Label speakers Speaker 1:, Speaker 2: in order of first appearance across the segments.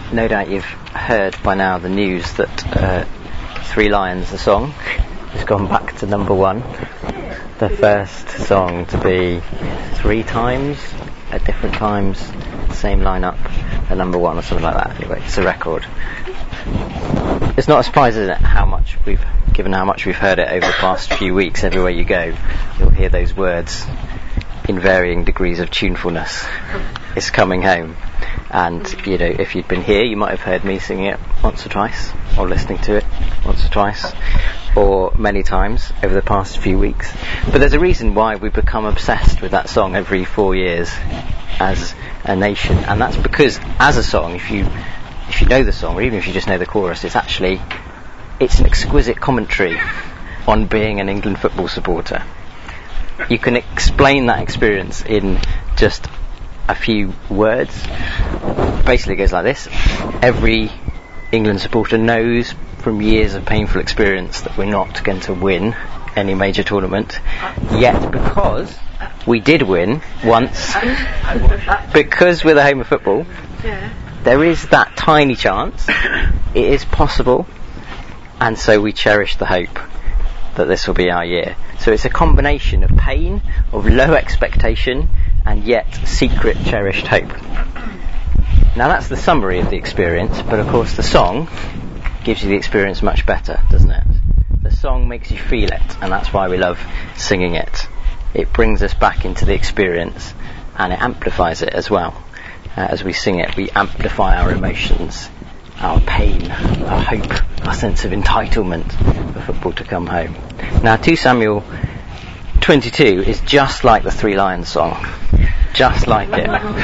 Speaker 1: No doubt you've heard by now the news that Three Lions, the song, has gone back to number one. The first song to be 3 times at different times, same lineup, at number one or something like that. Anyway, it's a record. It's not a surprise, is it, how much we've heard it over the past few weeks. Everywhere you go, you'll hear those words in varying degrees of tunefulness. It's coming home. And, you know, if you'd been here, you might have heard me singing it once or twice, or listening to it once or twice, or many times over the past few weeks. But there's a reason why we've become obsessed with that song every 4 years as a nation, and that's because as a song, if you know the song, or even if you just know the chorus, it's an exquisite commentary on being an England football supporter. You can explain that experience in just a few words. Basically it goes like this: every England supporter knows from years of painful experience that we're not going to win any major tournament, yet because we did win once, because we're the home of football, there is that tiny chance, it is possible, and so we cherish the hope that this will be our year. So it's a combination of pain, of low expectation, and yet secret cherished hope. Now that's the summary of the experience, but of course the song gives you the experience much better, doesn't it? The song makes you feel it, and that's why we love singing it. It brings us back into the experience, and it amplifies it as well. As we sing it, we amplify our emotions, our pain, our hope, our sense of entitlement for football to come home. Now 2 Samuel 22 is just like the Three Lions song. Just like it.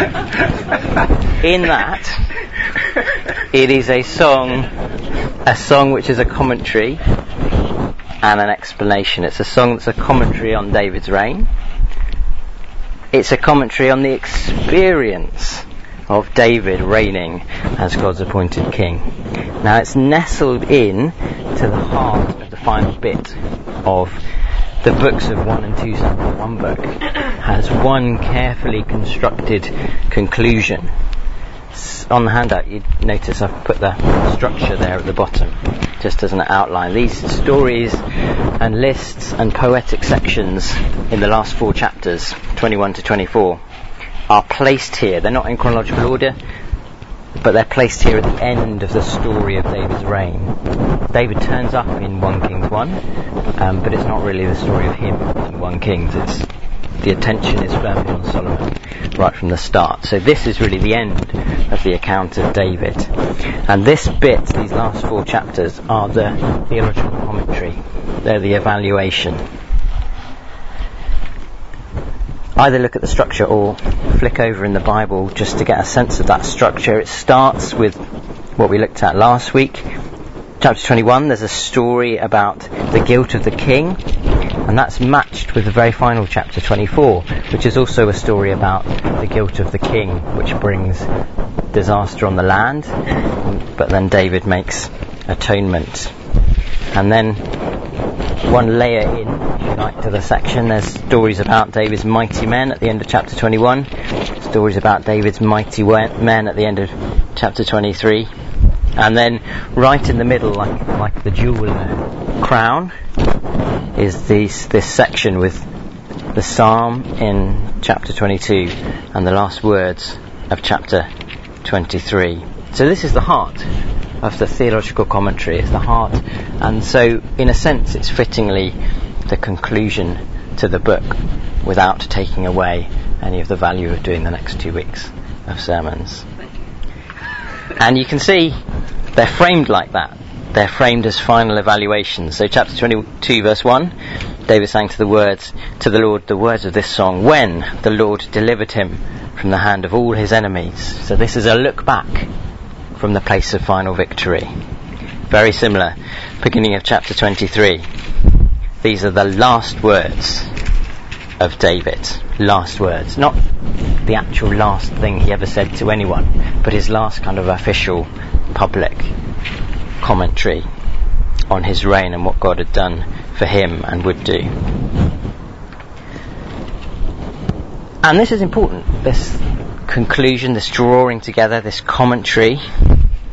Speaker 1: In that, it is a song which is a commentary and an explanation. It's a song that's a commentary on David's reign. It's a commentary on the experience of David reigning as God's appointed king. Now it's nestled in to the heart of the final bit of the books of 1 and 2 Samuel. One book has one carefully constructed conclusion. On the handout you notice I've put the structure there at the bottom just as an outline. These stories and lists and poetic sections in the last 4 chapters, 21 to 24, are placed here. They're not in chronological order, but they're placed here at the end of the story of David's reign. David turns up in 1 Kings 1, but it's not really the story of him in 1 Kings. The attention is firmly on Solomon right from the start. So this is really the end of the account of David. And this bit, these last 4 chapters, are the theological commentary. They're the evaluation. Either look at the structure or flick over in the Bible just to get a sense of that structure. It starts with what we looked at last week. Chapter 21, there's a story about the guilt of the king, and that's matched with the very final chapter 24, which is also a story about the guilt of the king, which brings disaster on the land, but then David makes atonement. And then one layer in, if you like, to the section, there's stories about David's mighty men at the end of chapter 21, stories about David's mighty men at the end of chapter 23, and then right in the middle, like the jewel in a crown, is this section with the psalm in chapter 22 and the last words of chapter 23. So this is the heart of the theological commentary. It's the heart, and so in a sense it's fittingly the conclusion to the book without taking away any of the value of doing the next 2 weeks of sermons. And you can see they're framed like that. They're framed as final evaluations. So chapter 22 verse 1, David sang to the Lord the words of this song when the Lord delivered him from the hand of all his enemies. So this is a look back from the place of final victory. Very similar, beginning of chapter 23. These are the last words of David. Last words. Not the actual last thing he ever said to anyone, but his last kind of official, public commentary on his reign and what God had done for him and would do. And this is important, this conclusion, this drawing together, this commentary,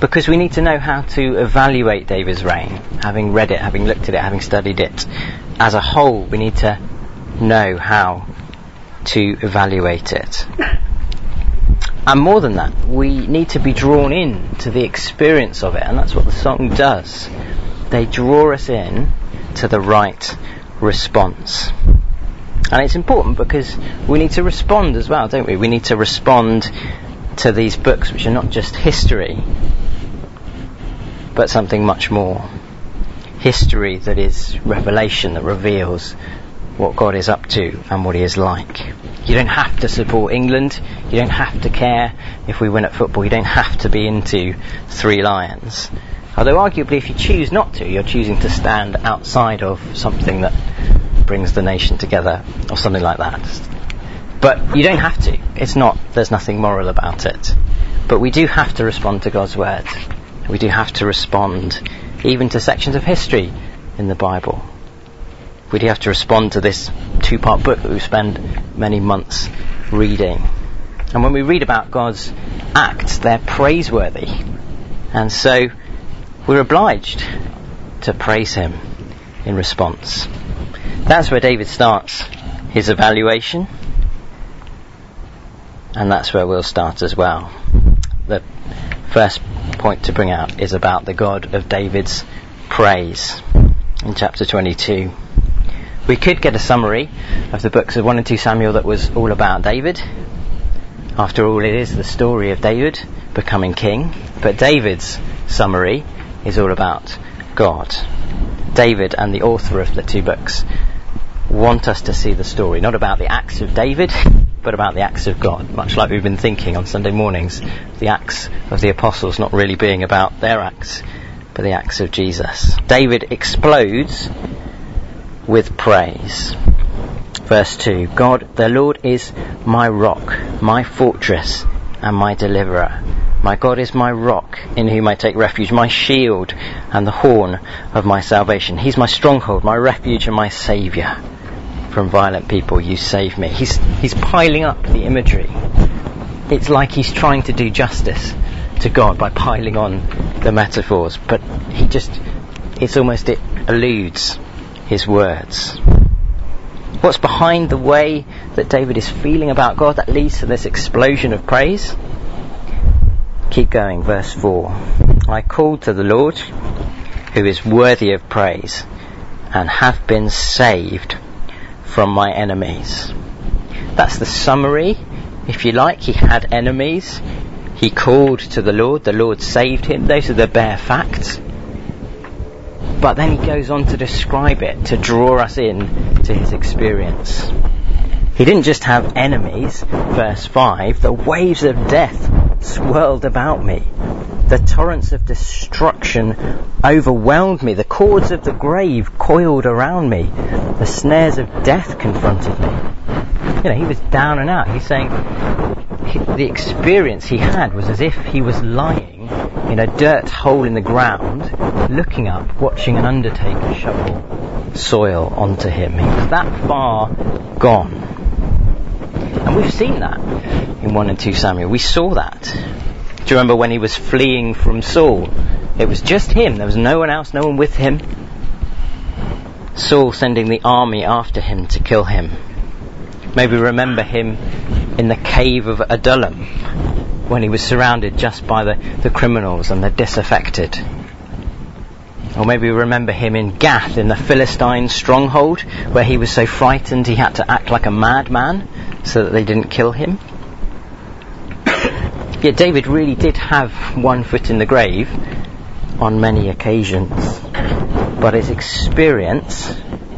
Speaker 1: Because we need to know how to evaluate David's reign. Having read it, having looked at it, having studied it as a whole, we need to know how to evaluate it. And more than that, we need to be drawn in to the experience of it, and that's what the song does. They draw us in to the right response. And it's important because we need to respond as well, don't we? We need to respond to these books, which are not just history, but something much more. History that is revelation, that reveals what God is up to and what he is like. You don't have to support England. You don't have to care if we win at football. You don't have to be into Three Lions. Although arguably if you choose not to, you're choosing to stand outside of something that brings the nation together or something like that. But you don't have to. There's nothing moral about it. But we do have to respond to God's word. We do have to respond even to sections of history in the Bible. We do have to respond to this 2-part book that we spend many months reading. And when we read about God's acts, they're praiseworthy. And so we're obliged to praise him in response. That's where David starts his evaluation. And that's where we'll start as well. The first point to bring out is about the God of David's praise in chapter 22. We could get a summary of the books of 1 and 2 Samuel that was all about David. After all, it is the story of David becoming king. But David's summary is all about God. David and the author of the 2 books want us to see the story, not about the acts of David, but about the acts of God, much like we've been thinking on Sunday mornings, the acts of the apostles not really being about their acts, but the acts of Jesus. David explodes with praise. Verse 2, God, the Lord is my rock, my fortress, and my deliverer. My God is my rock, in whom I take refuge, my shield and the horn of my salvation. He's my stronghold, my refuge and my saviour. From violent people you save me. He's piling up the imagery. It's like he's trying to do justice to God by piling on the metaphors, but it eludes his words. What's behind the way that David is feeling about God that leads to this explosion of praise? Keep going, verse 4. I called to the Lord, who is worthy of praise, and have been saved from my enemies. That's the summary, if you like. He had enemies. He called to the Lord saved him. Those are the bare facts. But then he goes on to describe it, to draw us in to his experience. He didn't just have enemies, verse 5, the waves of death swirled about me. The torrents of destruction overwhelmed me. The cords of the grave coiled around me. The snares of death confronted me. He was down and out. He's saying the experience he had was as if he was lying in a dirt hole in the ground, looking up, watching an undertaker shovel soil onto him. He was that far gone. And we've seen that in 1 and 2 Samuel. We saw that. Do you remember when he was fleeing from Saul? It was just him. There was no one else, no one with him. Saul sending the army after him to kill him. Maybe remember him in the cave of Adullam when he was surrounded just by the criminals and the disaffected. Or maybe remember him in Gath in the Philistine stronghold where he was so frightened he had to act like a madman so that they didn't kill him. Yet David really did have one foot in the grave on many occasions. But his experience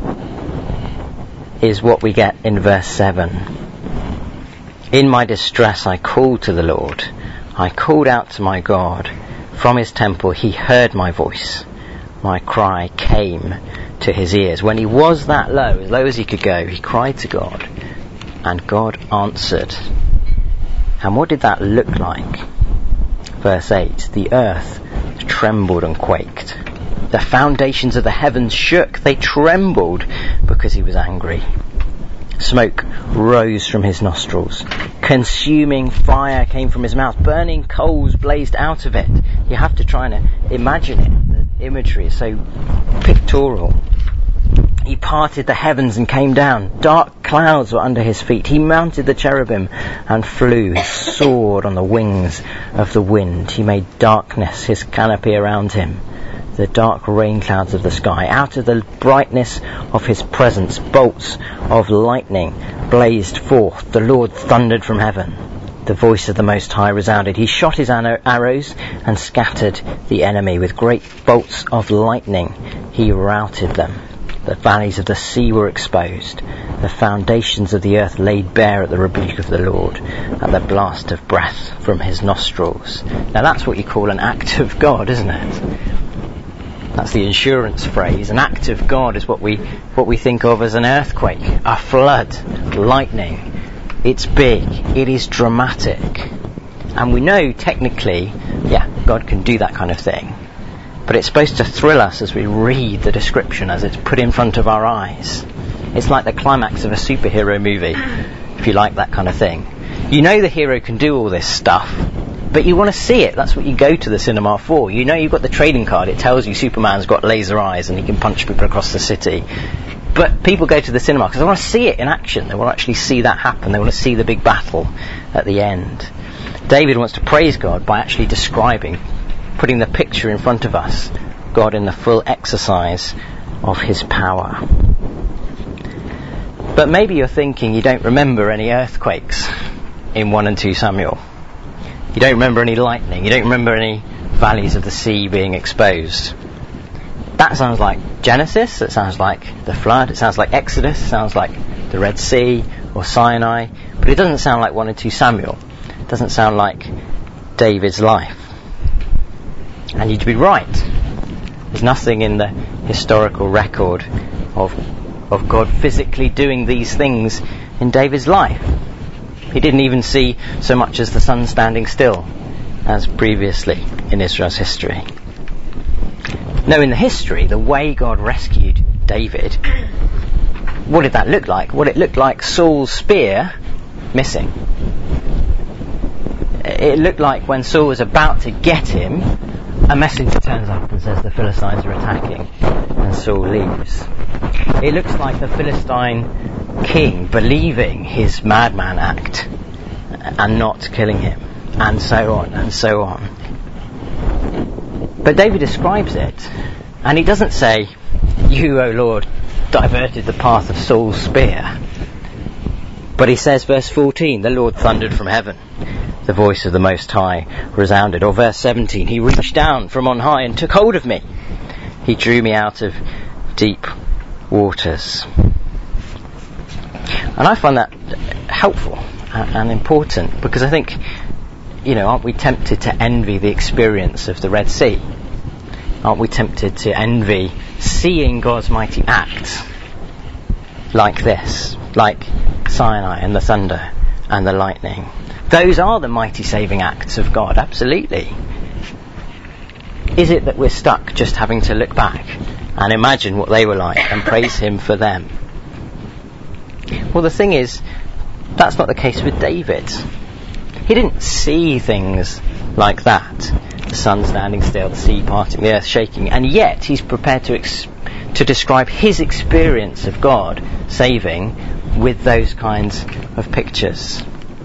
Speaker 1: is what we get in verse 7. In my distress I called to the Lord. I called out to my God. From his temple he heard my voice. My cry came to his ears. When he was that low as he could go, he cried to God. And God answered. And what did that look like? Verse 8. The earth trembled and quaked. The foundations of the heavens shook. They trembled because he was angry. Smoke rose from his nostrils. Consuming fire came from his mouth. Burning coals blazed out of it. You have to try and imagine it. The imagery is so pictorial. He parted the heavens and came down. Dark clouds were under his feet. He mounted the cherubim and flew. He soared on the wings of the wind. He made darkness his canopy around him, the dark rain clouds of the sky. Out of the brightness of his presence, bolts of lightning blazed forth. The Lord thundered from heaven. The voice of the Most High resounded. He shot his arrows and scattered the enemy. With great bolts of lightning, he routed them. The valleys of the sea were exposed. The foundations of the earth laid bare at the rebuke of the Lord, at the blast of breath from his nostrils. Now that's what you call an act of God, isn't it? That's the insurance phrase. An act of God is what we think of as an earthquake, a flood, lightning. It's big, it is dramatic. And we know technically, God can do that kind of thing. But it's supposed to thrill us as we read the description, as it's put in front of our eyes. It's like the climax of a superhero movie, if you like that kind of thing. You know the hero can do all this stuff, but you want to see it. That's what you go to the cinema for. You know you've got the trading card. It tells you Superman's got laser eyes and he can punch people across the city. But people go to the cinema because they want to see it in action. They want to actually see that happen. They want to see the big battle at the end. David wants to praise God by actually describing, putting the picture in front of us, God in the full exercise of his power. But maybe you're thinking you don't remember any earthquakes in 1 and 2 Samuel. You don't remember any lightning. You don't remember any valleys of the sea being exposed. That sounds like Genesis. It sounds like the flood. It sounds like Exodus. It sounds like the Red Sea or Sinai. But it doesn't sound like 1 and 2 Samuel. It doesn't sound like David's life. And you'd be right. There's nothing in the historical record of God physically doing these things in David's life. He didn't even see so much as the sun standing still as previously in Israel's history. No, in the history, the way God rescued David, what did that look like? Well, it looked like Saul's spear missing. It looked like when Saul was about to get him, a messenger turns up and says the Philistines are attacking, and Saul leaves. It looks like the Philistine king believing his madman act and not killing him, and so on and so on. But David describes it, and he doesn't say, "You, O Lord, diverted the path of Saul's spear." But he says, verse 14, "The Lord thundered from heaven. The voice of the Most High resounded." Or verse 17, "He reached down from on high and took hold of me. He drew me out of deep waters." And I find that helpful and important, because I think, aren't we tempted to envy the experience of the Red Sea? Aren't we tempted to envy seeing God's mighty acts like this, like Sinai and the thunder and the lightning? Those are the mighty saving acts of God, absolutely. Is it that we're stuck just having to look back and imagine what they were like and praise him for them? Well, the thing is, that's not the case with David. He didn't see things like that. The sun standing still, the sea parting, the earth shaking, and yet he's prepared to describe his experience of God saving with those kinds of pictures.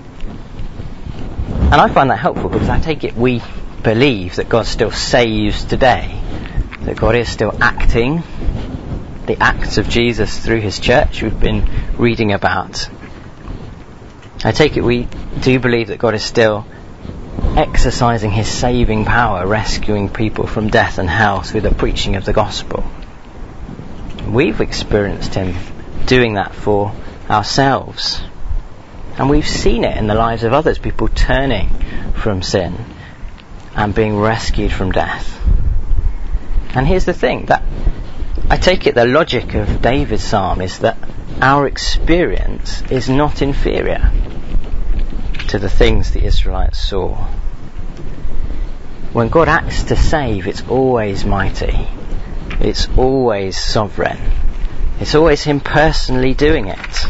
Speaker 1: And I find that helpful, because I take it we believe that God still saves today, that God is still acting the acts of Jesus through his church we've been reading about. I take it we do believe that God is still exercising his saving power, rescuing people from death and hell through the preaching of the gospel. We've experienced him doing that for ourselves. And we've seen it in the lives of others, people turning from sin and being rescued from death. And here's the thing, that I take it the logic of David's psalm is that our experience is not inferior to the things the Israelites saw. When God acts to save, it's always mighty. It's always sovereign. It's always him personally doing it.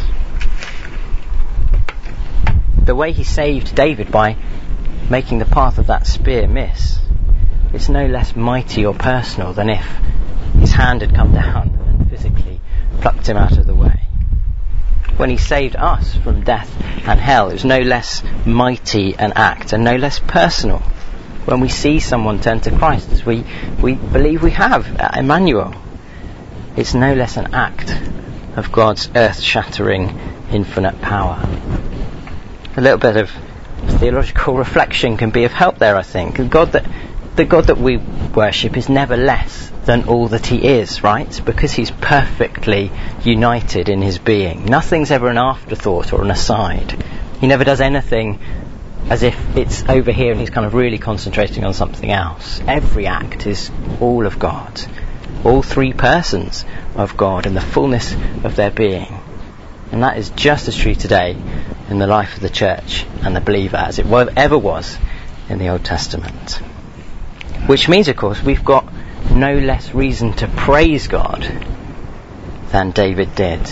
Speaker 1: The way he saved David by making the path of that spear miss it's no less mighty or personal than if his hand had come down and physically plucked him out of the way. When he saved us from death and hell, it was no less mighty an act and no less personal. When we see someone turn to Christ, as we believe we have at Emmanuel, it's no less an act of God's earth-shattering infinite power. A little bit of theological reflection can be of help there, I think. The God that we worship is never less than all that he is, right? Because he's perfectly united in his being. Nothing's ever an afterthought or an aside. He never does anything as if it's over here and he's kind of really concentrating on something else. Every act is all of God. All three persons of God in the fullness of their being. And that is just as true today in the life of the church and the believer as it ever was in the Old Testament. Which means, of course, we've got no less reason to praise God than David did.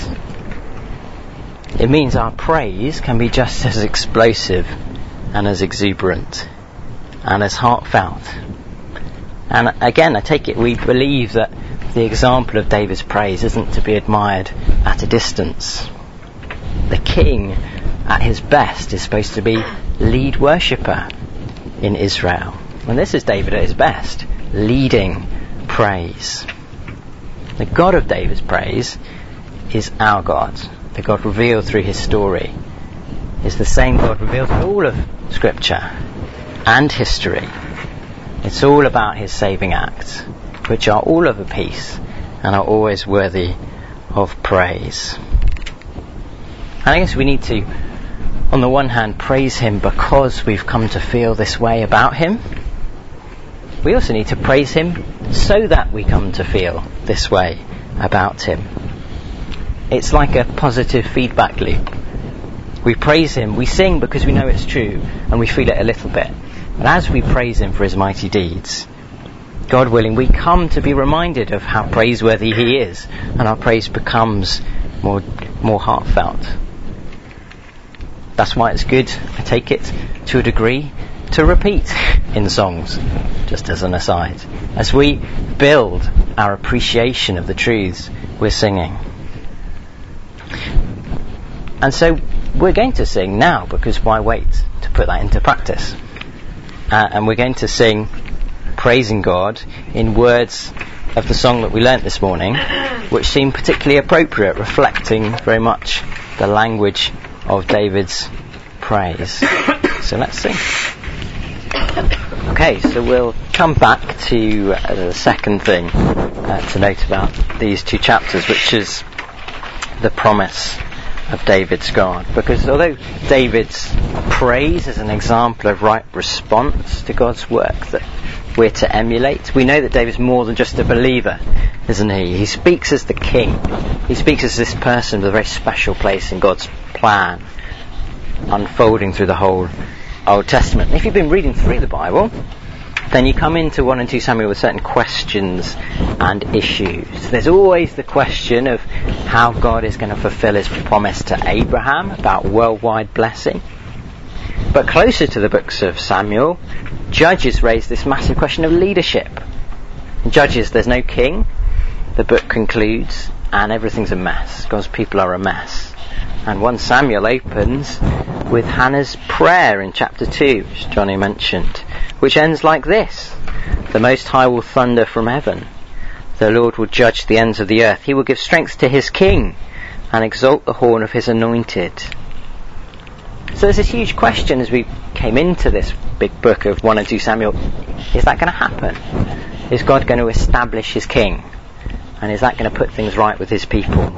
Speaker 1: It means our praise can be just as explosive and as exuberant and as heartfelt. And again, I take it we believe that the example of David's praise isn't to be admired at a distance. The king at his best is supposed to be lead worshipper in Israel. And this is David at his best, leading praise. The God of David's praise is our God. The God revealed through his story is the same God revealed in all of Scripture and history. It's all about his saving acts, which are all of a piece and are always worthy of praise. And I guess we need to, on the one hand, praise him because we've come to feel this way about him. We also need to praise him so that we come to feel this way about him. It's like a positive feedback loop. We praise him, we sing because we know it's true, and we feel it a little bit. But as we praise him for his mighty deeds, God willing, we come to be reminded of how praiseworthy he is, and our praise becomes more heartfelt. That's why it's good, I take it, to a degree, to repeat in songs, just as an aside, as we build our appreciation of the truths we're singing. And so we're going to sing now, because why wait to put that into practice? And we're going to sing praising God in words of the song that we learnt this morning, which seem particularly appropriate, reflecting very much the language of David's praise. So let's sing. Okay, so we'll come back to the second thing to note about these two chapters, which is the promise of David's God. Because although David's praise is an example of right response to God's work that we're to emulate, we know that David's more than just a believer, isn't he? He speaks as the king. He speaks as this person with a very special place in God's plan, unfolding through the whole Old Testament. If you've been reading through the Bible, then you come into 1 and 2 Samuel with certain questions and issues. There's always the question of how God is going to fulfill his promise to Abraham about worldwide blessing. But closer to the books of Samuel, Judges raise this massive question of leadership. In Judges, there's no king. The book concludes, and everything's a mess. God's people are a mess. And 1 Samuel opens with Hannah's prayer in chapter 2, which Johnny mentioned, which ends like this: "The Most High will thunder from heaven. The Lord will judge the ends of the earth. He will give strength to his king and exalt the horn of his anointed." So there's this huge question as we came into this big book of 1 and 2 Samuel. Is that going to happen? Is God going to establish his king? And is that going to put things right with his people?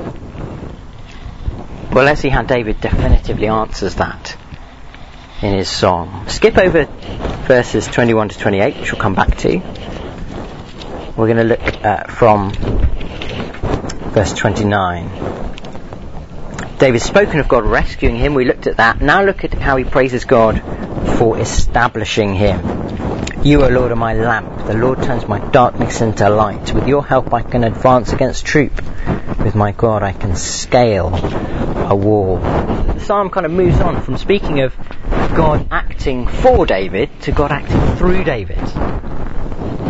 Speaker 1: Well, let's see how David definitively answers that in his song. Skip over verses 21 to 28, which we'll come back to. We're going to look from verse 29. David's spoken of God rescuing him. We looked at that. Now look at how he praises God for establishing him. "You, O Lord, are my lamp. The Lord turns my darkness into light. With your help I can advance against troop. With my God I can scale a wall." The psalm kind of moves on from speaking of God acting for David to God acting through David.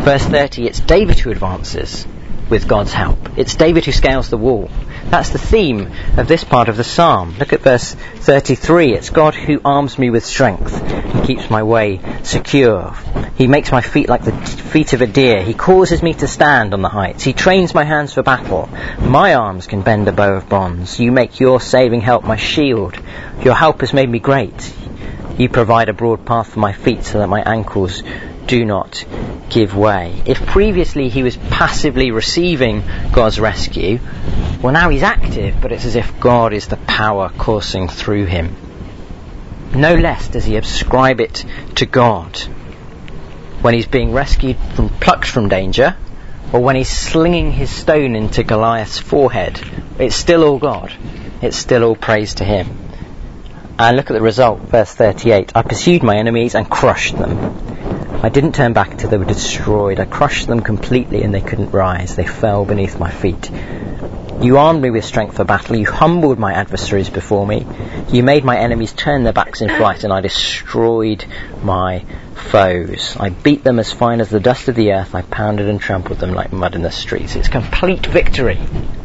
Speaker 1: Verse 30, it's David who advances with God's help. It's David who scales the wall. That's the theme of this part of the psalm. Look at verse 33. It's God who arms me with strength and keeps my way secure. He makes my feet like the feet of a deer. He causes me to stand on the heights. He trains my hands for battle. My arms can bend a bow of bronze. You make your saving help my shield. Your help has made me great. You provide a broad path for my feet so that my ankles do not give way. If previously he was passively receiving God's rescue, well, now he's active, but it's as if God is the power coursing through him. No less does he ascribe it to God when he's being plucked from danger, or when he's slinging his stone into Goliath's forehead. It's still all God. It's still all praise to him. And look at the result, verse 38. I pursued my enemies and crushed them. I didn't turn back until they were destroyed. I crushed them completely and they couldn't rise. They fell beneath my feet. You armed me with strength for battle. You humbled my adversaries before me. You made my enemies turn their backs in flight, and I destroyed my foes. I beat them as fine as the dust of the earth. I pounded and trampled them like mud in the streets. It's complete victory.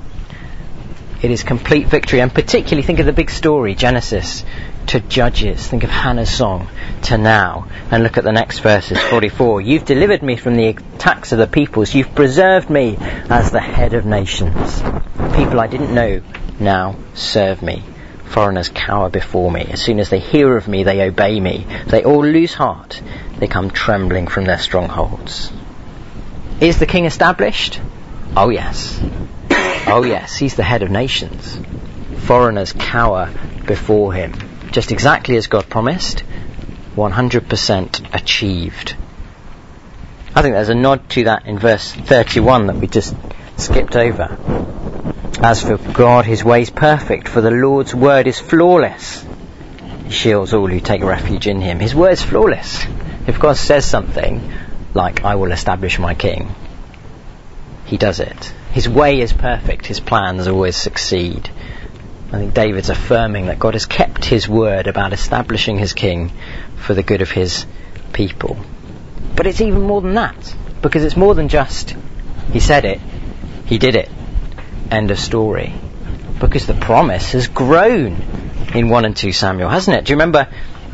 Speaker 1: It is complete victory. And particularly think of the big story, Genesis to Judges. Think of Hannah's song to now. And look at the next verses, 44. You've delivered me from the attacks of the peoples. You've preserved me as the head of nations. People I didn't know now serve me. Foreigners cower before me. As soon as they hear of me, they obey me. They all lose heart. They come trembling from their strongholds. Is the king established? Oh yes. Oh yes, he's the head of nations. Foreigners cower before him. Just exactly as God promised, 100% achieved. I think there's a nod to that in verse 31 that we just skipped over. As for God, his way is perfect, for the Lord's word is flawless. He shields all who take refuge in him. His word's flawless. If God says something like, I will establish my king, he does it. His way is perfect. His plans always succeed. I think David's affirming that God has kept his word about establishing his king for the good of his people. But it's even more than that, because it's more than just he said it, he did it, end of story. Because the promise has grown in 1 and 2 Samuel, hasn't it? Do you remember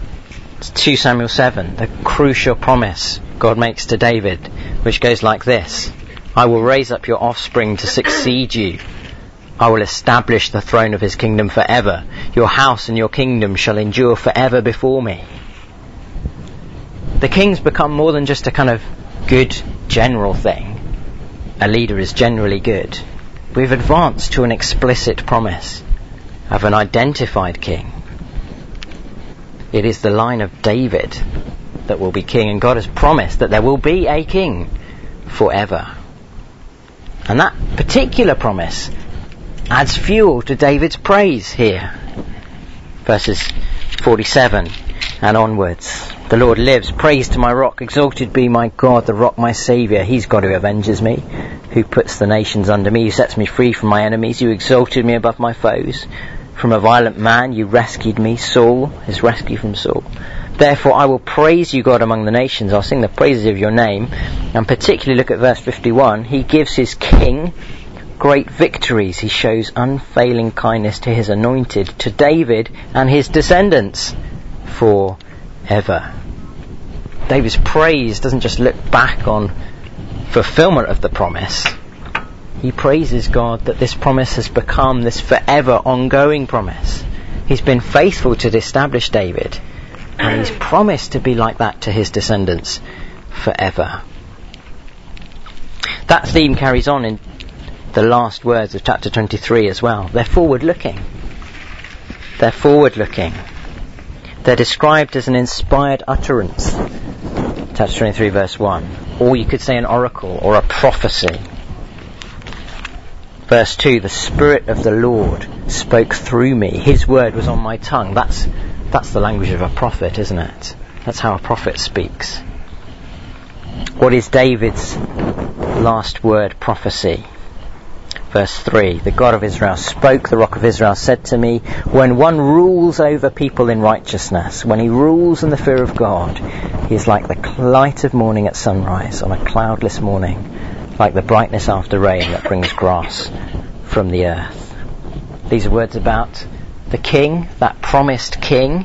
Speaker 1: 2 Samuel 7, the crucial promise God makes to David, which goes like this: I will raise up your offspring to succeed you. I will establish the throne of his kingdom forever. Your house and your kingdom shall endure forever before me. The king's become more than just a kind of good general thing. A leader is generally good. We've advanced to an explicit promise of an identified king. It is the line of David that will be king, and God has promised that there will be a king forever. And that particular promise adds fuel to David's praise here. Verses 47 and onwards. The Lord lives, praise to my rock, exalted be my God, the rock my saviour. He's God who avenges me, who puts the nations under me, who sets me free from my enemies, who exalted me above my foes. From a violent man you rescued me, Saul, his rescue from Saul. Therefore I will praise you, God, among the nations. I'll sing the praises of your name. And particularly look at verse 51. He gives his king great victories. He shows unfailing kindness to his anointed, to David and his descendants forever. David's praise doesn't just look back on fulfillment of the promise. He praises God that this promise has become this forever ongoing promise. He's been faithful to establish David, and he's promised to be like that to his descendants forever. That theme carries on in the last words of chapter 23 as well. They're forward-looking. They're forward-looking. They're described as an inspired utterance. Chapter 23 verse 1. Or you could say an oracle or a prophecy. Verse 2, the Spirit of the Lord spoke through me. His word was on my tongue. That's the language of a prophet, isn't it? That's how a prophet speaks. What is David's last word prophecy? Verse 3, the God of Israel spoke, the Rock of Israel said to me, when one rules over people in righteousness, when he rules in the fear of God, he is like the light of morning at sunrise on a cloudless morning, like the brightness after rain that brings grass from the earth. These are words about the king, that promised king,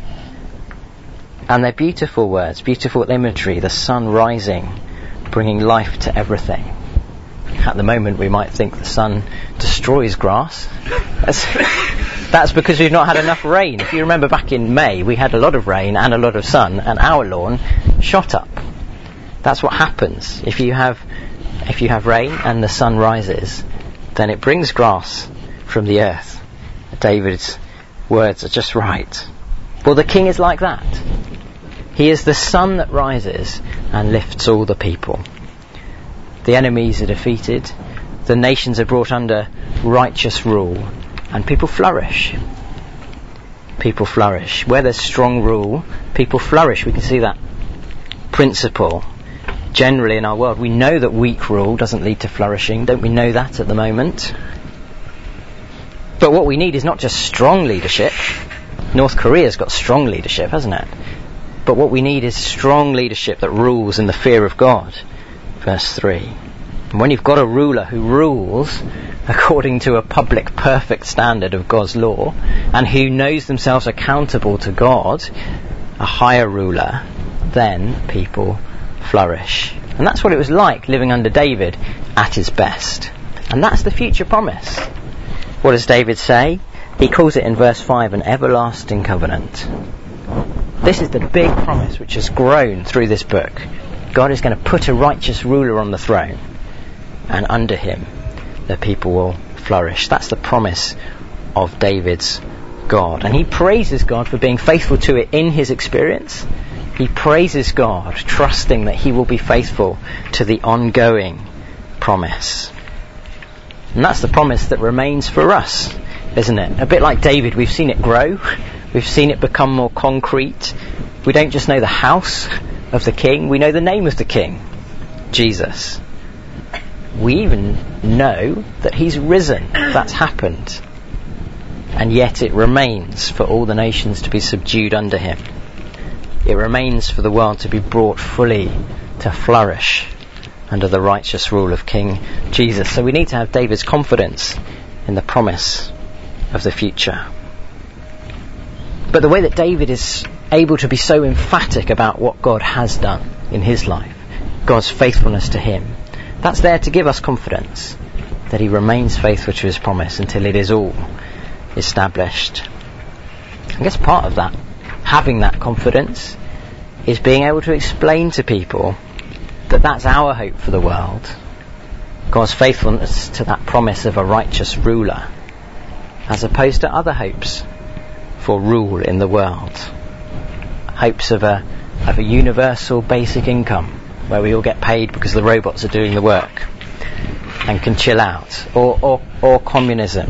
Speaker 1: and they're beautiful words, beautiful imagery, the sun rising, bringing life to everything. At the moment we might think the sun destroys grass. That's because we've not had enough rain. If you remember back in May, we had a lot of rain and a lot of sun, and our lawn shot up. That's what happens. If you have rain and the sun rises, then it brings grass from the earth. David's words are just right. Well, the king is like that. He is the sun that rises and lifts all the people. The enemies are defeated, the nations are brought under righteous rule, and people flourish. People flourish. Where there's strong rule, people flourish. We can see that principle generally in our world. We know that weak rule doesn't lead to flourishing. Don't we know that at the moment? But what we need is not just strong leadership. North Korea's got strong leadership, hasn't it? But what we need is strong leadership that rules in the fear of God. Verse 3. And when you've got a ruler who rules according to a public perfect standard of God's law, and who knows themselves accountable to God, a higher ruler, then people flourish. And that's what it was like living under David at his best. And that's the future promise. What does David say? He calls it in verse 5 an everlasting covenant. This is the big promise which has grown through this book. God is going to put a righteous ruler on the throne, and under him the people will flourish. That's the promise of David's God. And he praises God for being faithful to it in his experience. He praises God, trusting that he will be faithful to the ongoing promise. And that's the promise that remains for us, isn't it? A bit like David, we've seen it grow. We've seen it become more concrete. We don't just know the house of the king, we know the name of the king, Jesus. We even know that he's risen. That's happened. And yet it remains for all the nations to be subdued under him. It remains for the world to be brought fully to flourish under the righteous rule of King Jesus. So we need to have David's confidence in the promise of the future. But the way that David is able to be so emphatic about what God has done in his life, God's faithfulness to him, that's there to give us confidence that he remains faithful to his promise until it is all established. I guess part of that, having that confidence, is being able to explain to people that that's our hope for the world. God's faithfulness to that promise of a righteous ruler, as opposed to other hopes for rule in the world. Hopes of a universal basic income where we all get paid because the robots are doing the work and can chill out, or communism,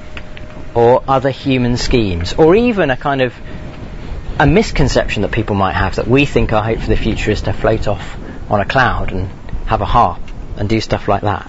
Speaker 1: or other human schemes, or even a kind of a misconception that people might have that we think our hope for the future is to float off on a cloud and have a harp and do stuff like that.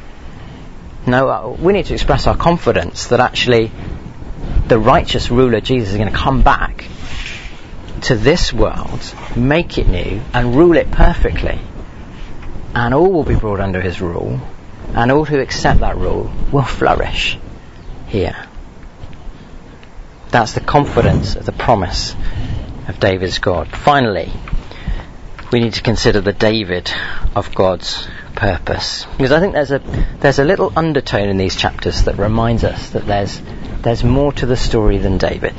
Speaker 1: No, we need to express our confidence that actually the righteous ruler Jesus is going to come back to this world, make it new, and rule it perfectly. And all will be brought under his rule, and all who accept that rule will flourish here. That's the confidence of the promise of David's God. Finally, we need to consider the David of God's purpose, because I think there's a little undertone in these chapters that reminds us that there's more to the story than David.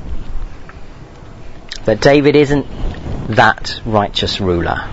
Speaker 1: That David isn't that righteous ruler.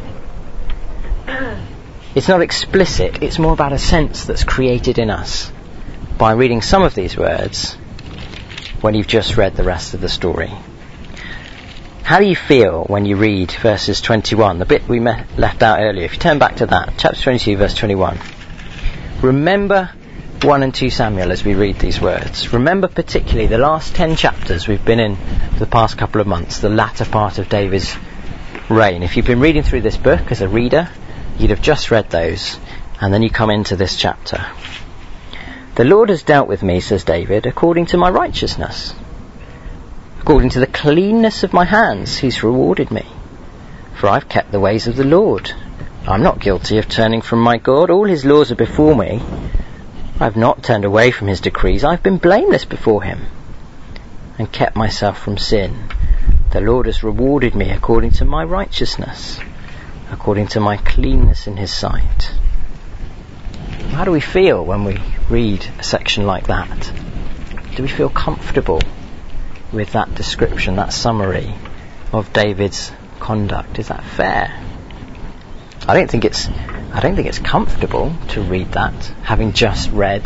Speaker 1: It's not explicit, it's more about a sense that's created in us by reading some of these words when you've just read the rest of the story. How do you feel when you read verses 21, the bit we left out earlier? If you turn back to that, chapter 22, verse 21. Remember 1 and 2 Samuel as we read these words. Remember particularly the last 10 chapters we've been in for the past couple of months, the latter part of David's reign. If you've been reading through this book as a reader, you'd have just read those, and then you come into this chapter. The Lord has dealt with me, says David, according to my righteousness. According to the cleanness of my hands, he's rewarded me. For I've kept the ways of the Lord. I'm not guilty of turning from my God. All his laws are before me. I've not turned away from his decrees. I've been blameless before him and kept myself from sin. The Lord has rewarded me according to my righteousness, according to my cleanness in his sight. How do we feel when we read a section like that? Do we feel comfortable with that description, that summary of David's conduct? Is that fair? I don't think it's comfortable to read that, having just read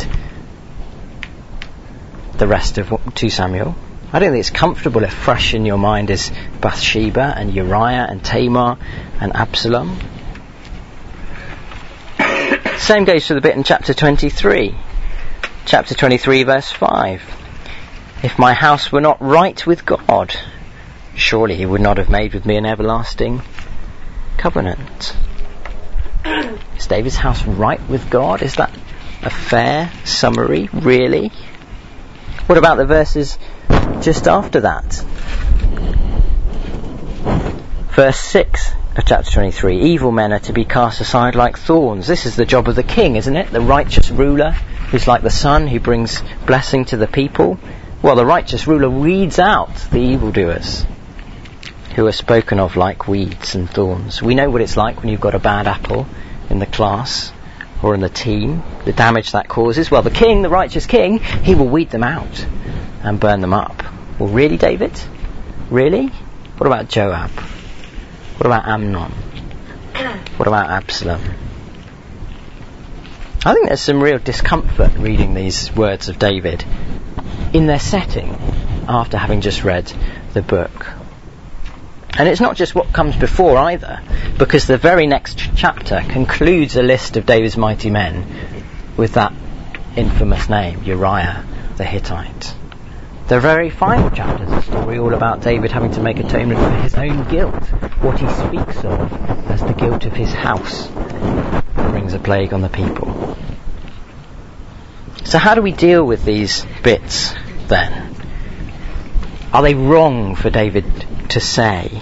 Speaker 1: the rest of 2 Samuel. I don't think it's comfortable if fresh in your mind is Bathsheba and Uriah and Tamar and Absalom. Same goes for the bit in chapter 23. Chapter 23 verse 5. If my house were not right with God, surely he would not have made with me an everlasting covenant. Is David's house right with God? Is that a fair summary, really? What about the verses just after that? Verse 6 of chapter 23. Evil men are to be cast aside like thorns. This is the job of the king, isn't it? The righteous ruler who's like the sun who brings blessing to the people. Well, the righteous ruler weeds out the evildoers who are spoken of like weeds and thorns. We know what it's like when you've got a bad apple in the class or in the team, the damage that causes. Well, the king, the righteous king, he will weed them out and burn them up. Well, really, David? Really? What about Joab? What about Amnon? What about Absalom? I think there's some real discomfort reading these words of David in their setting after having just read the book. And it's not just what comes before either, because the very next chapter concludes a list of David's mighty men with that infamous name, Uriah the Hittite. The very final chapter is a story all about David having to make atonement for his own guilt, what he speaks of as the guilt of his house that brings a plague on the people. So how do we deal with these bits then? Are they wrong for David to say?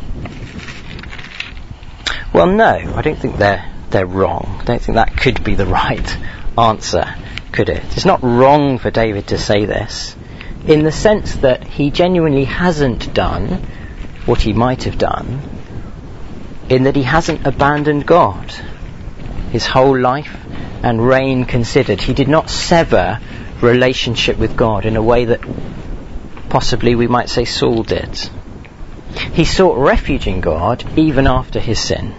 Speaker 1: Well, no, I don't think they're wrong. I don't think that could be the right answer, could it? It's not wrong for David to say this, in the sense that he genuinely hasn't done what he might have done, in that he hasn't abandoned God. His whole life and reign considered, he did not sever relationship with God in a way that possibly we might say Saul did. He sought refuge in God even after his sin.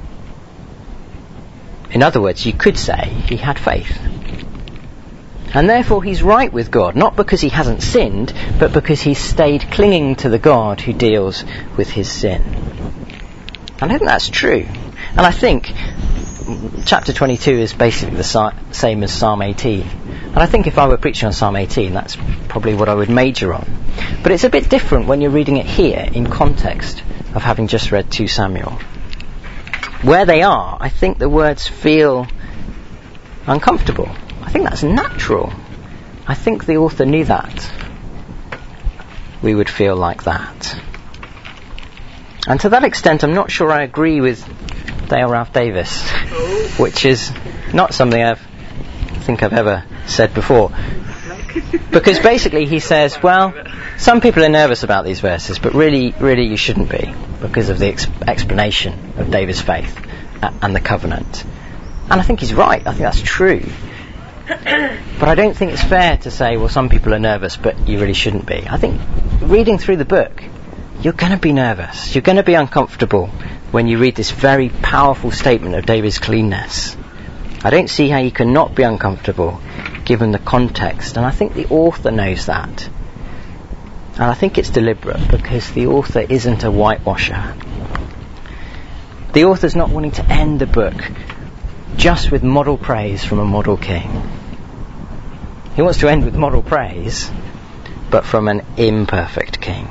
Speaker 1: In other words, you could say he had faith. And therefore he's right with God, not because he hasn't sinned, but because he's stayed clinging to the God who deals with his sin. And I think that's true. And I think chapter 22 is basically the same as Psalm 18. And I think if I were preaching on Psalm 18, that's probably what I would major on. But it's a bit different when you're reading it here in context of having just read 2 Samuel. Where they are, I think the words feel uncomfortable. I think that's natural. I think the author knew that. We would feel like that. And to that extent, I'm not sure I agree with Dale Ralph Davis, which is not something I think I've ever said before. Because basically he says, well, some people are nervous about these verses, but really you shouldn't be, because of the explanation of David's faith and the covenant. And I think he's right. I think that's true. But I don't think it's fair to say, well, some people are nervous, but you really shouldn't be. I think reading through the book, you're going to be nervous. You're going to be uncomfortable when you read this very powerful statement of David's cleanness. I don't see how you can not be uncomfortable given the context, and I think the author knows that. And I think it's deliberate, because the author isn't a whitewasher. The author's not wanting to end the book just with model praise from a model king. He wants to end with model praise, but from an imperfect king.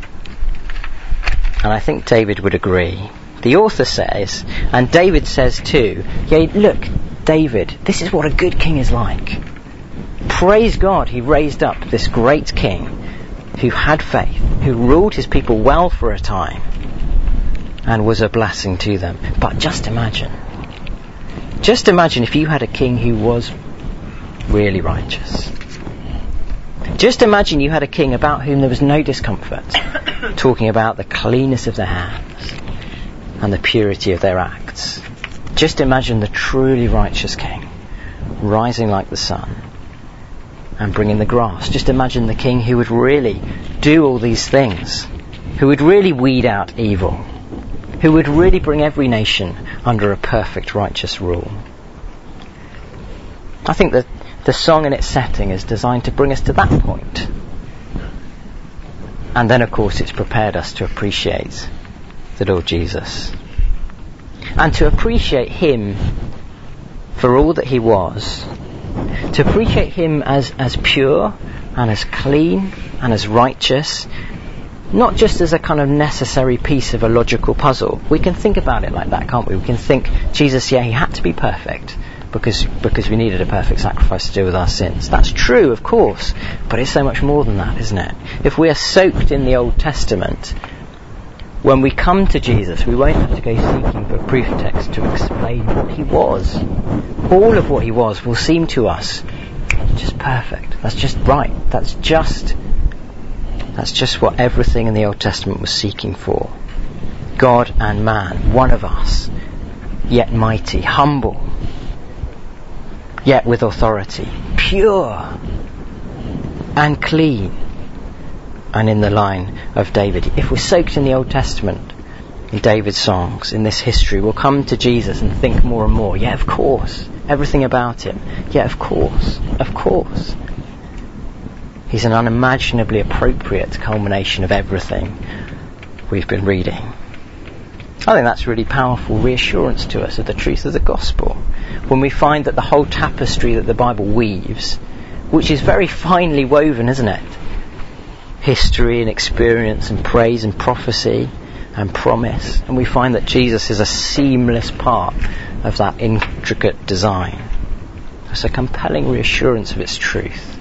Speaker 1: And I think David would agree. The author says, and David says too, yeah, look, David, this is what a good king is like. praise God, he raised up this great king who had faith, who ruled his people well for a time and was a blessing to them. But just imagine if you had a king who was really righteous. Just imagine you had a king about whom there was no discomfort, talking about the cleanness of their hands and the purity of their acts. Just imagine the truly righteous king rising like the sun and bringing the grass. Just imagine the king who would really do all these things, who would really weed out evil, who would really bring every nation under a perfect righteous rule. I think that the song in its setting is designed to bring us to that point. And then of course it's prepared us to appreciate the Lord Jesus. And to appreciate him for all that he was. To appreciate him as pure and as clean and as righteous. Not just as a kind of necessary piece of a logical puzzle. We can think about it like that, can't we? We can think, Jesus, yeah, he had to be perfect because we needed a perfect sacrifice to deal with our sins. That's true, of course, but it's so much more than that, isn't it? If we are soaked in the Old Testament, when we come to Jesus, we won't have to go seeking for proof text to explain what he was. All of what he was will seem to us just perfect. That's just right. That's just what everything in the Old Testament was seeking for. God and man, one of us, yet mighty, humble, yet with authority, pure and clean, and in the line of David. If we're soaked in the Old Testament, in David's songs, in this history, we'll come to Jesus and think more and more, yeah, of course, everything about him, yeah, of course. He's an unimaginably appropriate culmination of everything we've been reading. I think that's really powerful reassurance to us of the truth of the gospel. When we find that the whole tapestry that the Bible weaves, which is very finely woven, isn't it? History and experience and praise and prophecy and promise. And we find that Jesus is a seamless part of that intricate design. It's a compelling reassurance of its truth.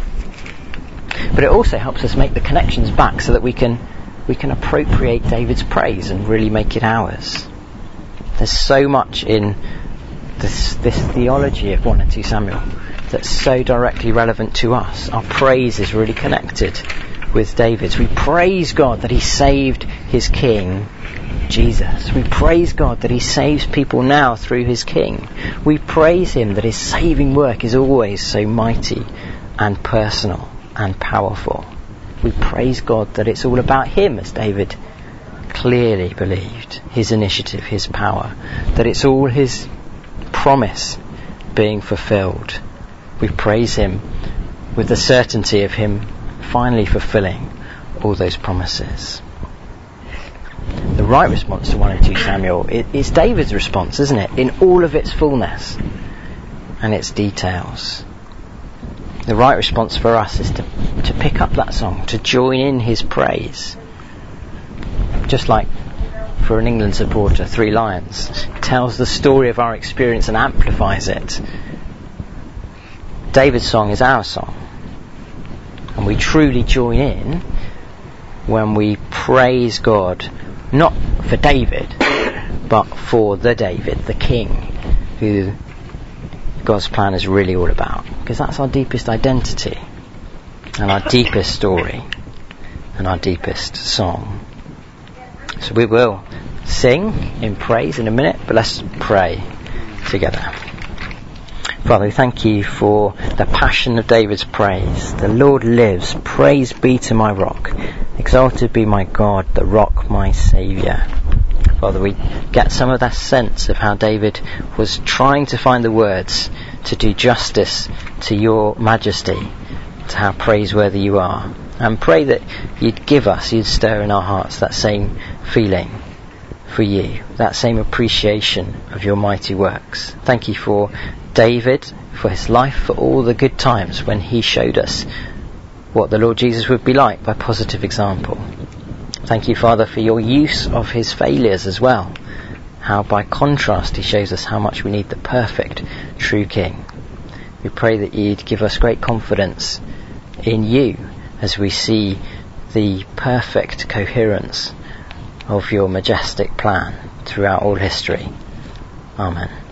Speaker 1: But it also helps us make the connections back so that we can appropriate David's praise and really make it ours. There's so much in this theology of 1 and 2 Samuel that's so directly relevant to us. Our praise is really connected with David's. We praise God that he saved his king, Jesus. We praise God that he saves people now through his king. We praise him that his saving work is always so mighty and personal and powerful. We praise God that it's all about him, as David clearly believed, his initiative, his power, that it's all his promise being fulfilled. We praise him with the certainty of him finally fulfilling all those promises. The right response to 1 and 2 Samuel is David's response, isn't it? In all of its fullness and its details. The right response for us is to pick up that song, to join in his praise. Just like for an England supporter, Three Lions tells the story of our experience and amplifies it. David's song is our song. And we truly join in when we praise God, not for David, but for the David, the king, who God's plan is really all about. Because that's our deepest identity, and our deepest story, and our deepest song. So we will sing in praise in a minute, but let's pray together. Father, we thank you for the passion of David's praise. The Lord lives. Praise be to my rock. Exalted be my God, the rock, my Saviour. Father, we get some of that sense of how David was trying to find the words to do justice to your majesty, to how praiseworthy you are. And pray that you'd give us, you'd stir in our hearts that same feeling for you, that same appreciation of your mighty works. Thank you for David, for his life, for all the good times when he showed us what the Lord Jesus would be like by positive example. Thank you, Father, for your use of his failures as well. How by contrast he shows us how much we need the perfect, true King. We pray that you'd give us great confidence in you as we see the perfect coherence of your majestic plan throughout all history. Amen.